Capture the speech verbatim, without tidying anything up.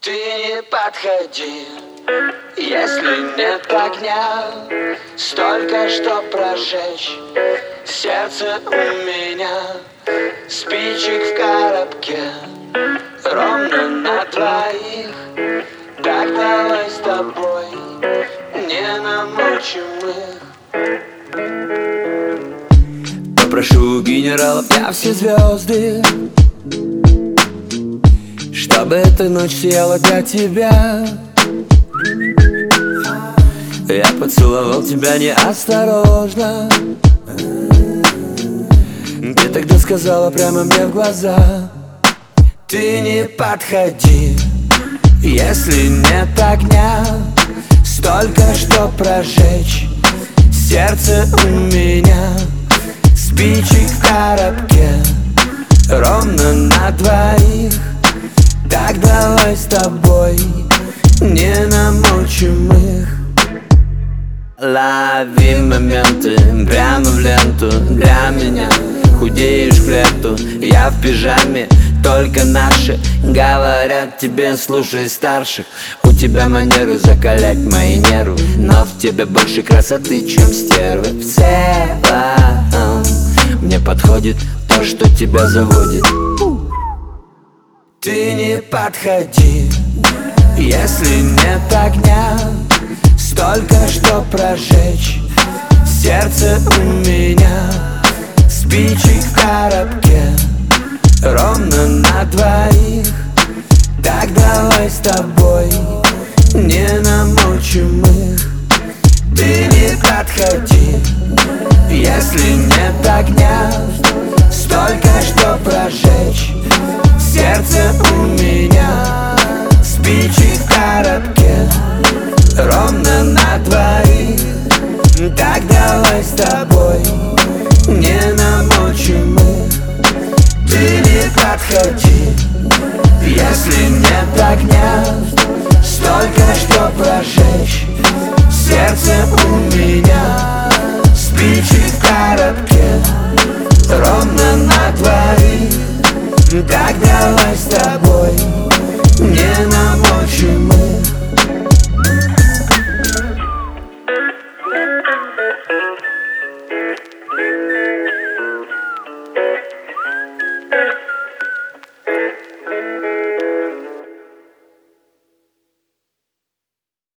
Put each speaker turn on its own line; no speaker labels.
Ты не подходи, если нет огня. Столько, что прожечь сердце у меня. Спичек в коробке ровно на двоих. Так давай с тобой не намочим их.
Попрошу у генералов я все звезды, чтобы эта ночь сияла для тебя. Я поцеловал тебя неосторожно. Ты тогда сказала прямо мне в глаза: ты не подходи, если нет огня. Столько, что прожечь сердце у меня. Спичек в коробке ровно на двоих. Так давай с тобой не намочим их. Лови моменты прямо в ленту для меня. Худеешь к лету, я в пижаме, только наши. Говорят тебе, слушай старших. У тебя манеры закалять мои нервы, но в тебе больше красоты, чем стервы. В целом мне подходит то, что тебя заводит. Ты не подходи, если нет огня. Столько, что прожечь сердце у меня. Спичек в коробке ровно на двоих. Так давай с тобой не намочим их. Ты не подходи, если нет огня. Столько, что прожечь сердце у меня. Спичек в коробке ровно на двоих. Так давай с тобой не намочим их. Ты не подходи, если нет огня. Столько, что прожечь сердце у меня. Спичек в коробке ровно на двоих. Так давай